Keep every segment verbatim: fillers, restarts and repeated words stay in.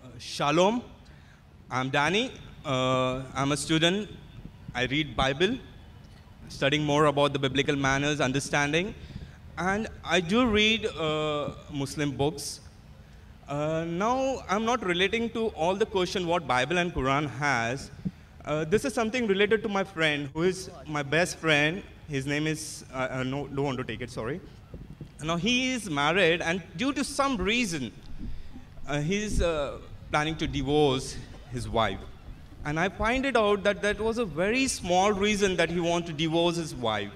Shalom. I'm Danny. Uh, I'm a student. I read Bible, studying more about the biblical manners, understanding, and I do read uh, Muslim books. Uh, now, I'm not relating to all the question what Bible and Quran has. Uh, this is something related to my friend, who is my best friend. His name is, uh, uh, no, don't want to take it, sorry. Now, he is married, and due to some reason, uh, he's uh, planning to divorce his wife. And I find it out that that was a very small reason that he wanted to divorce his wife.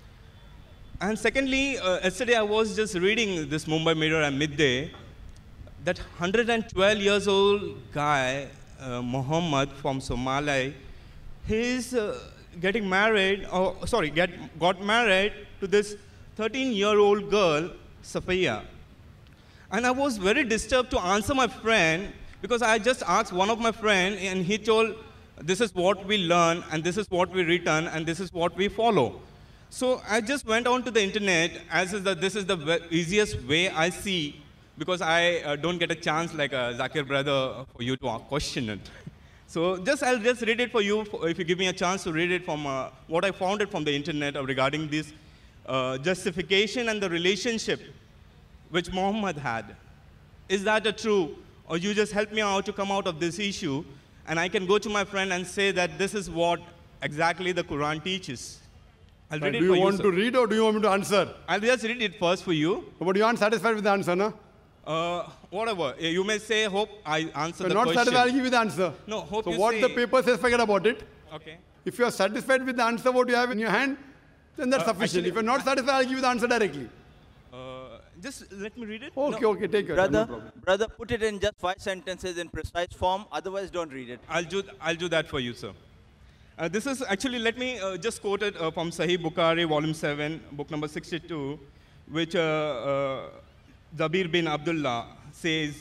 And secondly, uh, yesterday I was just reading this Mumbai Mirror at midday, that one hundred twelve years old guy, uh, Muhammad from Somalia, he's uh, getting married, or sorry, get, got married to this thirteen-year-old girl, Safiya. And I was very disturbed to answer my friend, because I just asked one of my friends, and he told, this is what we learn, and this is what we return, and this is what we follow. So I just went on to the internet, as is that this is the easiest way I see, because I uh, don't get a chance like a Zakir brother for you to question it. So just I'll just read it for you, if you give me a chance to read it from uh, what I found it from the internet regarding this uh, justification and the relationship which Muhammad had. Is that a true? Or you just help me out to come out of this issue, and I can go to my friend and say that this is what exactly the Quran teaches. I'll read do it you for want you, to read or do you want me to answer? I'll just read it first for you. But you aren't satisfied with the answer, no? Uh, whatever. You may say, hope I answer If the you're not question. satisfied, I'll give you the answer. No, hope so you what say. the paper says, forget about it. Okay. If you're satisfied with the answer, what you have in your hand, then that's Uh, sufficient. actually, if you're not satisfied, I'll give you the answer directly. Uh, just let me read it. Okay, No, okay, take your time, Brother, no problem. brother, put it in just five sentences in precise form. Otherwise, don't read it. I'll do, I'll do that for you, sir. Uh, this is actually, let me uh, just quote it uh, from Sahih Bukhari, volume seven, book number sixty-two, which uh, uh, Zabir bin Abdullah says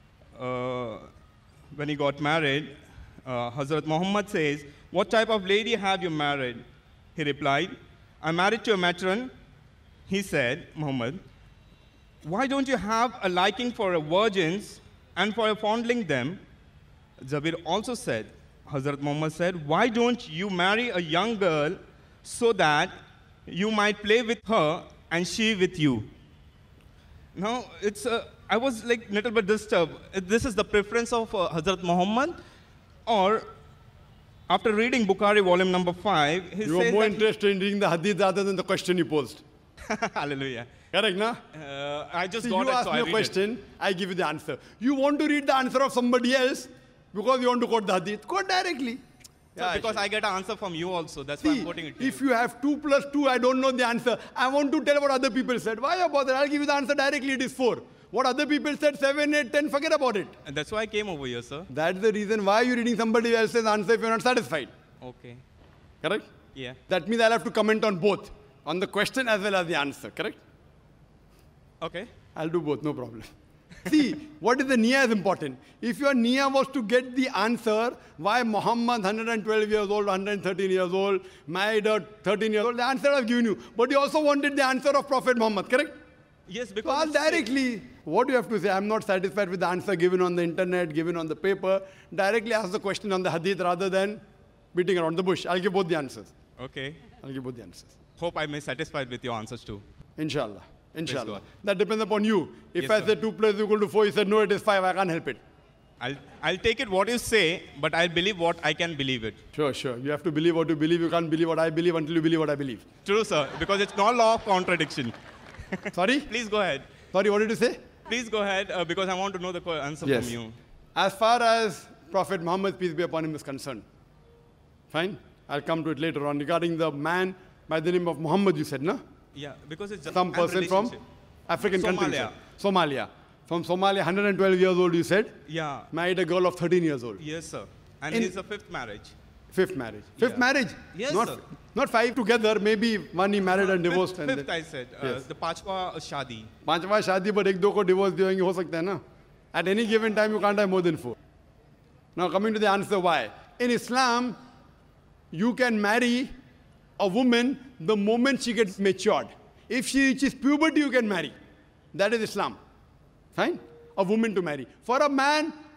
uh, when he got married. Uh, Hazrat Muhammad says, what type of lady have you married? He replied, I'm married to a matron. He said, Muhammad, why don't you have a liking for virgins and for fondling them? Zabir also said, Hazrat Muhammad said, why don't you marry a young girl so that you might play with her and she with you? Now, it's, uh, I was like a little bit disturbed. This is the preference of uh, Hazrat Muhammad, or after reading Bukhari volume number five, he You are says more that interested in reading the hadith rather than the question you posed. Hallelujah. Correct, na? Uh, I just See, got you it, ask so me I a read question, I give you the answer. You want to read the answer of somebody else because you want to quote the hadith. Quote directly. it. So Yeah, because sure. I get an answer from you also, that's why See, I'm quoting it to if you. you have two plus two, I don't know the answer. I want to tell what other people said. Why you bother? I'll give you the answer directly. It is four. What other people said, seven, eight, ten, forget about it. And that's why I came over here, sir. That's the reason why you're reading somebody else's answer if you're not satisfied. Okay. Correct? Yeah. That means I'll have to comment on both, on the question as well as the answer. Correct? Okay. I'll do both, no problem. See, what is the niyyah is important. If your niyyah was to get the answer why Muhammad, one hundred twelve years old, one hundred thirteen years old, married a thirteen years old, the answer I've given you. But you also wanted the answer of Prophet Muhammad, correct? Yes, So because I'll it's- directly, what do you have to say? I'm not satisfied with the answer given on the internet, given on the paper. Directly ask the question on the hadith rather than beating around the bush. I'll give both the answers. Okay. I'll give both the answers. Hope I may satisfied with your answers too. Inshallah. Inshallah. God. That depends upon you. If Yes, I sir. say two plus equal to four, you said no, it is five, I can't help it. I'll, I'll take it what you say, but I'll believe what I can believe it. Sure, sure. You have to believe what you believe. You can't believe what I believe until you believe what I believe. True, sir, because it's not law of contradiction. Sorry? Please go ahead. Sorry, what did you say? Please go ahead, uh, because I want to know the co- answer Yes. from you. As far as Prophet Muhammad, peace be upon him, is concerned. Fine? I'll come to it later on. Regarding the man by the name of Muhammad, you said, no? Yeah, because it's just Some and person from relationship. African country. you Somalia. said. Somalia. From Somalia, one hundred twelve years old, you said? Yeah. Married a girl of thirteen years old. Yes, sir. And In- it's a fifth marriage. Fifth marriage. Fifth Yeah. marriage? Yes, not, sir. Not five together, maybe one he married and divorced. Fifth, and fifth then, I said. Uh, Yes. The Pachwa Shadi. पांचवा शादी पर एक दो को divorce देंगे हो सकता है ना at any given time you can't have more than four. Now coming to the answer why. In Islam, you can marry a woman the moment she gets matured. If she reaches puberty, you can marry. That is Islam. Fine? A woman to marry. For a man,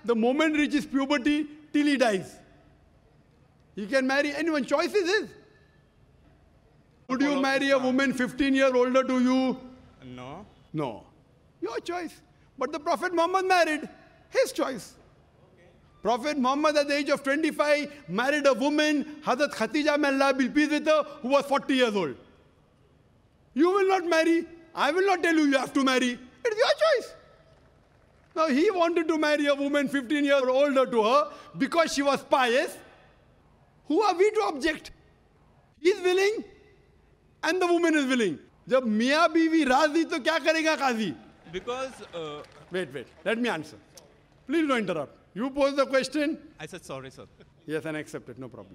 the moment reaches puberty till he dies. He can marry anyone. Choice is his. Would you marry a woman fifteen years older to you? No. No. Your choice. But the Prophet Muhammad married. His choice. Okay. Prophet Muhammad at the age of twenty-five married a woman, Hazrat Khatija, may Allah be pleased with her, who was forty years old. You will not marry. I will not tell you you have to marry. It's your choice. Now he wanted to marry a woman fifteen years older to her because she was pious. Who are we to object? He is willing and the woman is willing. Jab Mia Biwi Razi, to kya karega Qazi? Because... Uh, wait, wait. Let me answer. Please don't interrupt. You pose the question. I said sorry, sir. Yes, and accept it. No problem.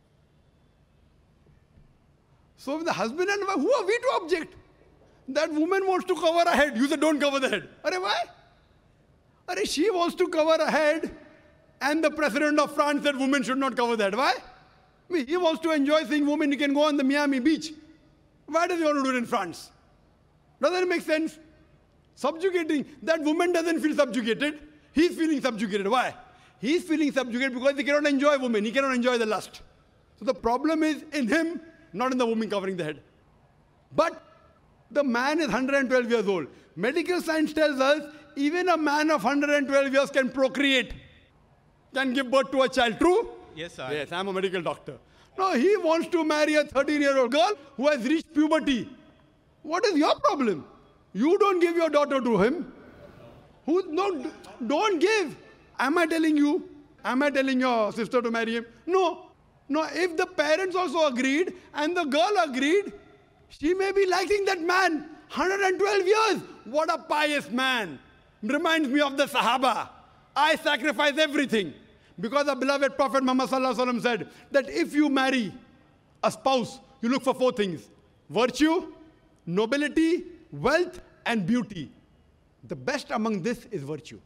So if the husband and wife, who are we to object? That woman wants to cover her head. You say don't cover the head. Arey, why? Arey, she wants to cover her head and the president of France said women should not cover the head. Why? I mean, he wants to enjoy seeing women. He can go on the Miami beach. Why does he want to do it in France? Doesn't it make sense? Subjugating. That woman doesn't feel subjugated. He's feeling subjugated. Why? He's feeling subjugated because he cannot enjoy women. He cannot enjoy the lust. So the problem is in him, not in the woman covering the head. But the man is one hundred twelve years old. Medical science tells us even a man of one hundred twelve years can procreate, can give birth to a child. True? Yes, sir. Yes, I'm a medical doctor. No, he wants to marry a thirteen-year-old girl who has reached puberty. What is your problem? You don't give your daughter to him. Who? No, don't give. Am I telling you? Am I telling your sister to marry him? No. No, if the parents also agreed and the girl agreed, she may be liking that man. one hundred twelve years. What a pious man. Reminds me of the Sahaba. I sacrifice everything. Because the beloved Prophet Muhammad Sallallahu Alaihi Wasallam said that if you marry a spouse, you look for four things. Virtue, nobility, wealth, and beauty. The best among this is virtue.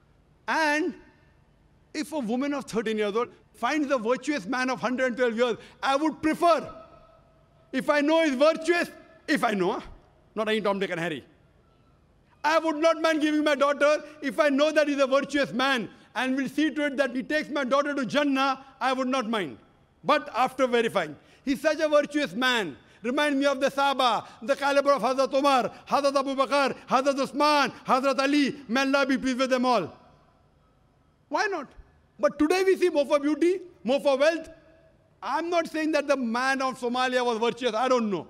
And if a woman of thirteen years old finds a virtuous man of one hundred twelve years, I would prefer, if I know he's virtuous, if I know, not any Tom, Dick, and Harry. I would not mind giving my daughter if I know that he's a virtuous man and will see to it that he takes my daughter to Jannah, I would not mind. But after verifying, he's such a virtuous man. Remind me of the Sahaba, the caliber of Hazrat Umar, Hazrat Abu Bakr, Hazrat Usman, Hazrat Ali. May Allah be pleased with them all. Why not? But today we see more for beauty, more for wealth. I'm not saying that the man of Somalia was virtuous. I don't know.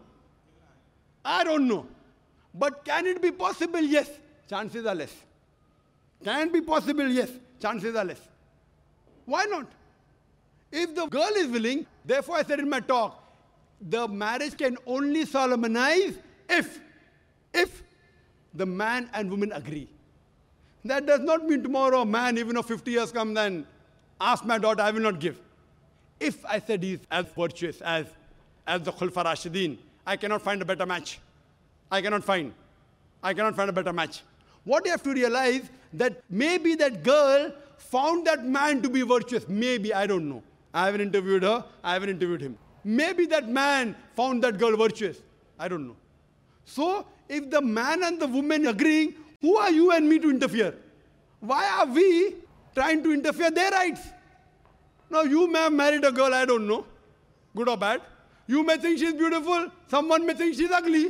I don't know. But can it be possible? Yes. Chances are less. Can it be possible? Yes. Chances are less. Why not? If the girl is willing, therefore I said in my talk, the marriage can only solemnize if, if the man and woman agree. That does not mean tomorrow a man, even if fifty years comes and asks my daughter, I will not give. If I said he's as virtuous as, as the Khulfa Rashidin, I cannot find a better match. I cannot find. I cannot find a better match. What you have to realize that maybe that girl found that man to be virtuous. Maybe, I don't know. I haven't interviewed her. I haven't interviewed him. Maybe that man found that girl virtuous. I don't know. So, if the man and the woman agreeing, who are you and me to interfere? Why are we trying to interfere their rights? Now, you may have married a girl, I don't know, good or bad. You may think she's beautiful. Someone may think she's ugly.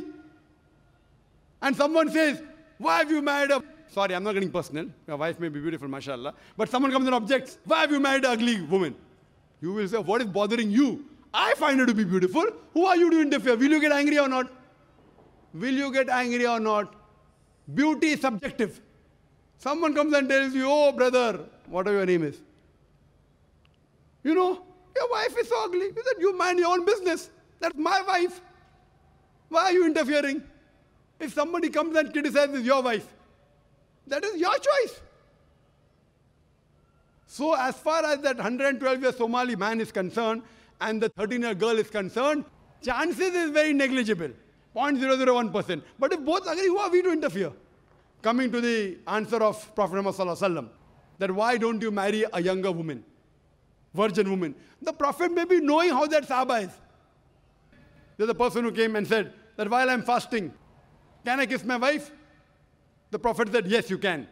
And someone says, why have you married a... Sorry, I'm not getting personal. Your wife may be beautiful, mashallah. But someone comes and objects, why have you married an ugly woman? You will say, what is bothering you? I find her to be beautiful. Who are you to interfere? Will you get angry or not? Will you get angry or not? Beauty is subjective. Someone comes and tells you, oh, brother, whatever your name is. You know, your wife is so ugly. You said, you mind your own business. That's my wife. Why are you interfering? If somebody comes and criticizes your wife, that is your choice. So as far as that one hundred twelve year Somali man is concerned and the thirteen year girl is concerned, chances is very negligible, zero point zero zero one percent. But if both agree, who are we to interfere? Coming to the answer of Prophet Muhammad Sallallahu Alaihi Wasallam, that why don't you marry a younger woman, virgin woman? The Prophet may be knowing how that Sahaba is. There's a person who came and said that while I'm fasting, can I kiss my wife? The Prophet said, yes, you can.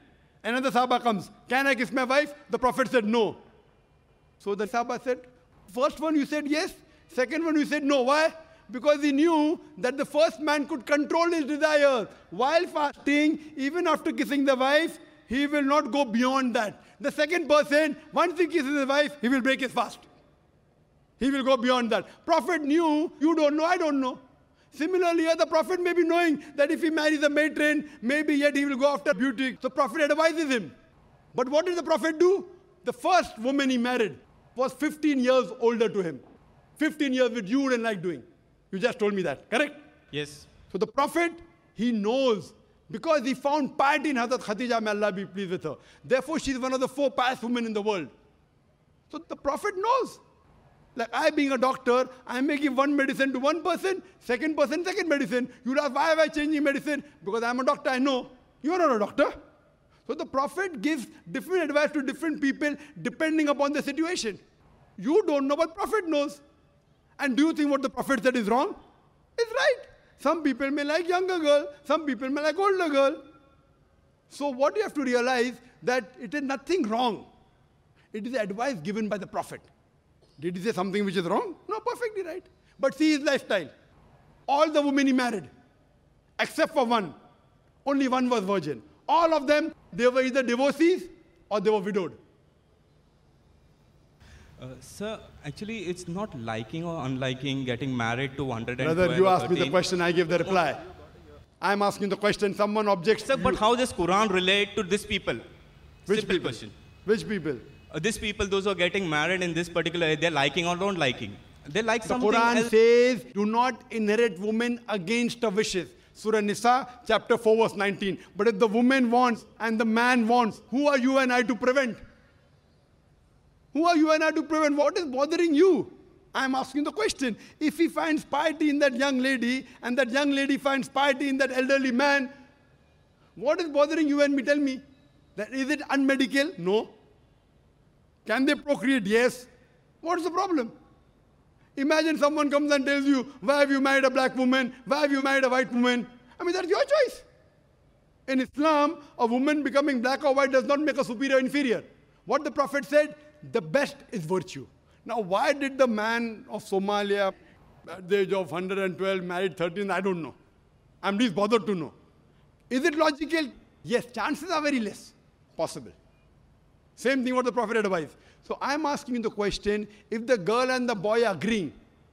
Another Sahaba comes. Can I kiss my wife? The Prophet said no. So the Sahaba said, first one you said yes. Second one you said no. Why? Because he knew that the first man could control his desire. While fasting, even after kissing the wife, he will not go beyond that. The second person, once he kisses his wife, he will break his fast. He will go beyond that. Prophet knew, you don't know, I don't know. Similarly, the Prophet may be knowing that if he marries a matron, maybe yet he will go after beauty. So Prophet advises him. But what did the Prophet do? The first woman he married was fifteen years older to him. fifteen years, which you wouldn't like doing. You just told me that, correct? Yes. So the Prophet, he knows, because he found piety in Hazrat Khadija, may Allah be pleased with her. Therefore, she is one of the four pious women in the world. So the Prophet knows. Like I being a doctor, I may give one medicine to one person, second person, second medicine. You'd ask, why am I changing medicine? Because I'm a doctor, I know. You're not a doctor. So the Prophet gives different advice to different people depending upon the situation. You don't know, but Prophet knows. And do you think what the Prophet said is wrong? It's right. Some people may like younger girl, some people may like older girl. So what you have to realize that it is nothing wrong. It is advice given by the Prophet. Did he say something which is wrong? No, perfectly right. But see his lifestyle. All the women he married, except for one. Only one was virgin. All of them, they were either divorcees or they were widowed. Uh, sir, actually, it's not liking or unliking getting married to one hundred twelve. Brother, you or asked me the thirteen. question, I give the reply. I'm asking the question, someone objects. Sir, but how does Quran relate to these people? Which Simple people? question. Which people? Uh, these people, those who are getting married in this particular, they're liking or don't liking. They like The something Quran else. says, do not inherit women against her wishes. Surah Nisa, chapter four, verse nineteen. But if the woman wants and the man wants, who are you and I to prevent? Who are you and I to prevent? What is bothering you? I'm asking the question. If he finds piety in that young lady and that young lady finds piety in that elderly man, what is bothering you and me? Tell me. That is it unmedical? No. Can they procreate? Yes. What's the problem? Imagine someone comes and tells you, why have you married a black woman? Why have you married a white woman? I mean, that's your choice. In Islam, a woman becoming black or white does not make her superior or inferior. What the Prophet said, the best is virtue. Now, why did the man of Somalia at the age of one hundred twelve married thirteen? I don't know. I'm least bothered to know. Is it logical? Yes, chances are very less possible. Same thing what the Prophet advised. So I'm asking you the question, if the girl and the boy are agreeing,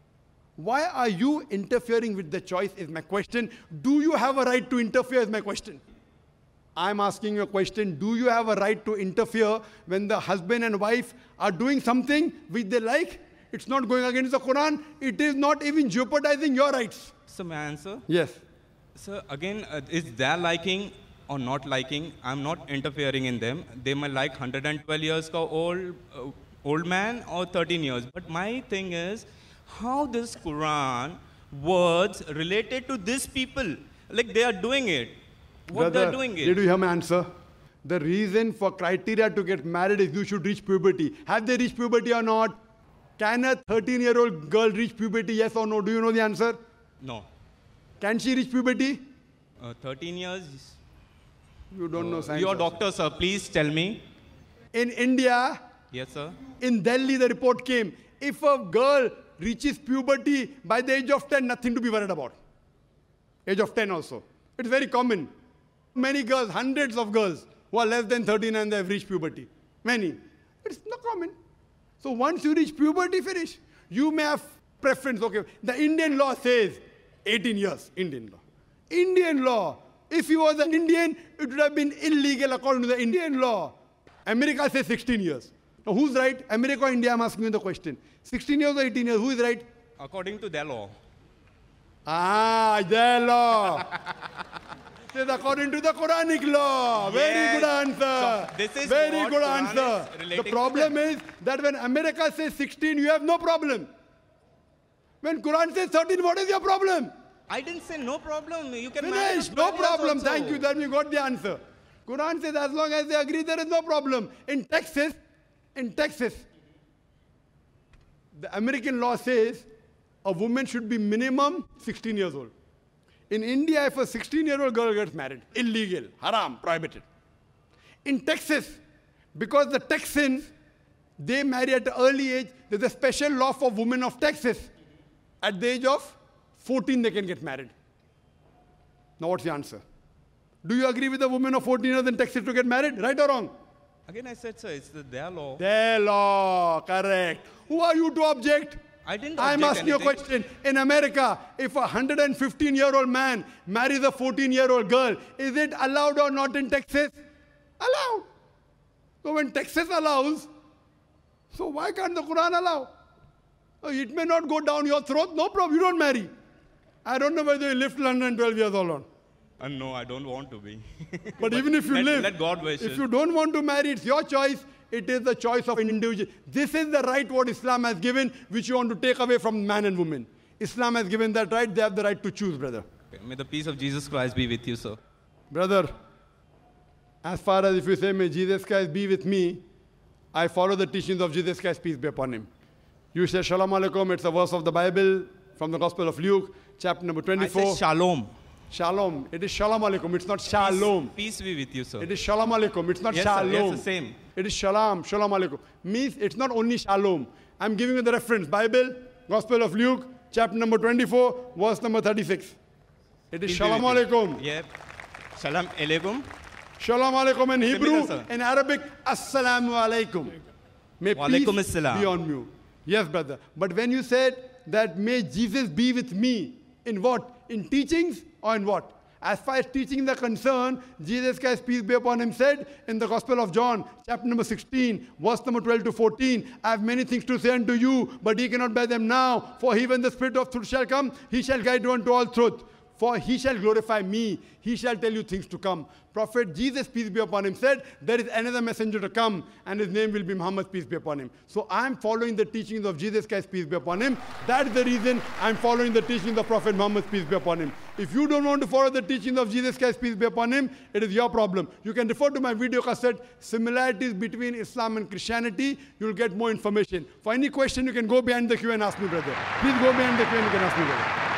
why are you interfering with the choice is my question. Do you have a right to interfere is my question. I'm asking you a question, do you have a right to interfere when the husband and wife are doing something which they like? It's not going against the Quran. It is not even jeopardizing your rights. So may I answer? Yes. So again, uh, is their liking or not liking? I'm not interfering in them. They might like one hundred twelve years ka old, uh, old man or thirteen years. But my thing is, how this Quran words related to these people? Like they are doing it. What Brother, they're doing it. did you hear my answer? The reason for criteria to get married is you should reach puberty. Have they reached puberty or not? Can a thirteen-year-old girl reach puberty, yes or no? Do you know the answer? No. Can she reach puberty? Uh, thirteen years. You don't know science. You're a also. doctor, sir. Please tell me. In India, Yes, sir. in Delhi, the report came, if a girl reaches puberty by the age of ten, nothing to be worried about. Age of ten also. It's very common. Many girls, hundreds of girls who are less than thirteen and they have reached puberty. Many. It's not common. So once you reach puberty, finish. You may have preference. Okay, the Indian law says eighteen years, Indian law. Indian law. If he was an Indian, it would have been illegal according to the Indian law. America says sixteen years. Now who's right? America or India? I'm asking you the question. sixteen years or eighteen years? Who is right? According to their law. Ah, their law. It is according to the Quranic law. Very Yes. good answer. So this is Very what good Quran answer. is The relating to problem them. is that when America says sixteen, you have no problem. When Quran says thirteen, what is your problem? I didn't say no problem. You can marry Finish. for No twelve years problem. also. Thank you. Then we got the answer. Quran says as long as they agree, there is no problem. In Texas, in Texas, the American law says a woman should be minimum sixteen years old. In India, if a sixteen-year-old girl gets married, illegal, haram, prohibited. In Texas, because the Texans, they marry at an early age, there's a special law for women of Texas. At the age of fourteen, they can get married. Now what's the answer? Do you agree with the women of fourteen years in Texas to get married? Right or wrong? Again, I said, sir, it's the, their law. Their law, correct. Who are you to object? I didn't I'm object asking you a anything. question. In America, if a one hundred fifteen-year-old man marries a fourteen-year-old girl, is it allowed or not in Texas? Allowed. So when Texas allows, so why can't the Quran allow? Oh, it may not go down your throat, no problem, you don't marry. I don't know whether you live till one hundred twelve years old or not. Uh, no, I don't want to be. But, But even if you let, live, let God wish if it. you don't want to marry, it's your choice. It is the choice of an individual. This is the right what Islam has given, which you want to take away from man and woman. Islam has given that right. They have the right to choose, brother. Okay, may the peace of Jesus Christ be with you, sir. Brother, as far as if you say, may Jesus Christ be with me, I follow the teachings of Jesus Christ, peace be upon him. You say, Shalom Alaikum, it's a verse of the Bible from the Gospel of Luke, chapter number I twenty-four. said shalom. Shalom. It is Shalom Alaikum, it's not Shalom. Peace, peace be with you, sir. It is Shalom Alaikum, it's not Yes, sir. Shalom. Yes, the same. It is Shalom, Shalom Alaikum. Means it's not only Shalom. I'm giving you the reference. Bible, Gospel of Luke, chapter number twenty-four, verse number thirty-six. It is Peace be Shalom with you. Alaikum. Yep. Shalom alaikum. Shalom Alaikum in Hebrew, sir. in Arabic, Assalamu Alaikum. May Wa peace alaikum assalam. be on you. Yes, brother. But when you said that may Jesus be with me, in what? In teachings or in what? As far as teachings are concerned, Jesus Christ, peace be upon him, said in the Gospel of John, chapter number sixteen, verse number twelve to fourteen, I have many things to say unto you, but ye cannot bear them now. For he, when the Spirit of truth shall come, he shall guide you unto all truth. For he shall glorify me. He shall tell you things to come. Prophet Jesus, peace be upon him, said, there is another messenger to come, and his name will be Muhammad, peace be upon him. So I am following the teachings of Jesus Christ, peace be upon him. That is the reason I am following the teachings of Prophet Muhammad, peace be upon him. If you don't want to follow the teachings of Jesus Christ, peace be upon him, it is your problem. You can refer to my video cassette, Similarities Between Islam and Christianity. You will get more information. For any question, you can go behind the queue and ask me, brother. Please go behind the queue and you can ask me, brother.